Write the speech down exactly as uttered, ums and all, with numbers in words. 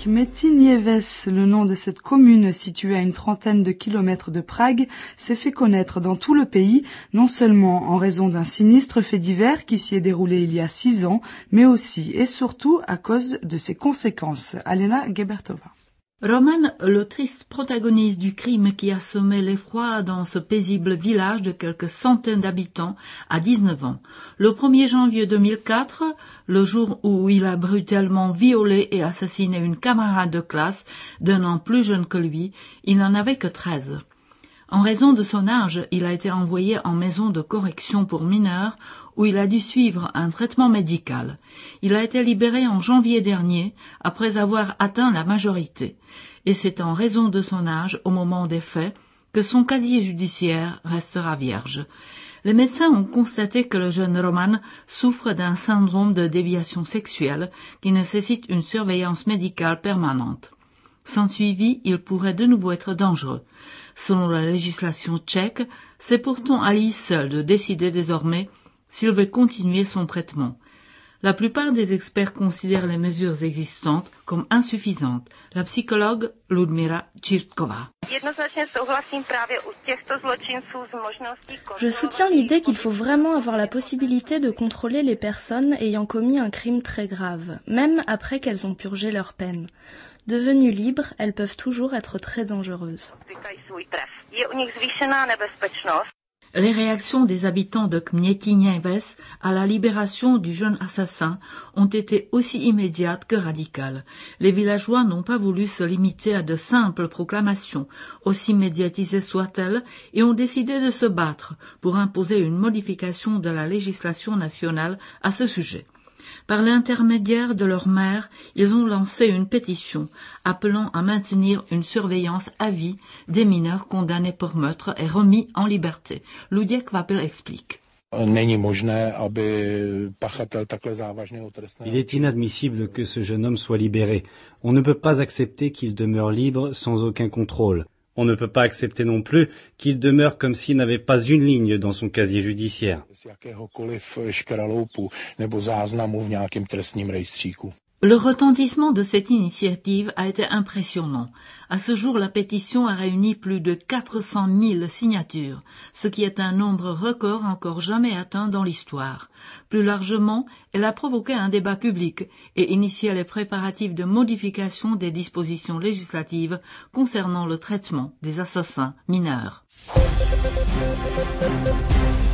tchèque Metinieves, le nom de cette commune située à une trentaine de kilomètres de Prague, s'est fait connaître dans tout le pays, non seulement en raison d'un sinistre fait divers qui s'y est déroulé il y a six ans, mais aussi et surtout à cause de ses conséquences. Alena Gebertova. Roman, le triste protagoniste du crime qui a semé l'effroi dans ce paisible village de quelques centaines d'habitants, a dix-neuf ans. Le premier janvier deux mille quatre, le jour où il a brutalement violé et assassiné une camarade de classe d'un an plus jeune que lui, il n'en avait que treize. En raison de son âge, il a été envoyé en maison de correction pour mineurs où il a dû suivre un traitement médical. Il a été libéré en janvier dernier après avoir atteint la majorité. Et c'est en raison de son âge au moment des faits que son casier judiciaire restera vierge. Les médecins ont constaté que le jeune Roman souffre d'un syndrome de déviation sexuelle qui nécessite une surveillance médicale permanente. Sans suivi, il pourrait de nouveau être dangereux. Selon la législation tchèque, c'est pourtant à lui seul de décider désormais s'il veut continuer son traitement. La plupart des experts considèrent les mesures existantes comme insuffisantes. La psychologue Ludmila Čirtkova. Je soutiens l'idée qu'il faut vraiment avoir la possibilité de contrôler les personnes ayant commis un crime très grave, même après qu'elles ont purgé leur peine. Devenues libres, elles peuvent toujours être très dangereuses. Les réactions des habitants de Kmětiněves à la libération du jeune assassin ont été aussi immédiates que radicales. Les villageois n'ont pas voulu se limiter à de simples proclamations, aussi médiatisées soient-elles, et ont décidé de se battre pour imposer une modification de la législation nationale à ce sujet. Par l'intermédiaire de leur maire, ils ont lancé une pétition appelant à maintenir une surveillance à vie des mineurs condamnés pour meurtre et remis en liberté. Luděk Kvapil explique. Il est inadmissible que ce jeune homme soit libéré. On ne peut pas accepter qu'il demeure libre sans aucun contrôle. On ne peut pas accepter non plus qu'il demeure comme s'il n'avait pas une ligne dans son casier judiciaire. Le retentissement de cette initiative a été impressionnant. À ce jour, la pétition a réuni plus de quatre cent mille signatures, ce qui est un nombre record encore jamais atteint dans l'histoire. Plus largement, elle a provoqué un débat public et initié les préparatifs de modification des dispositions législatives concernant le traitement des assassins mineurs.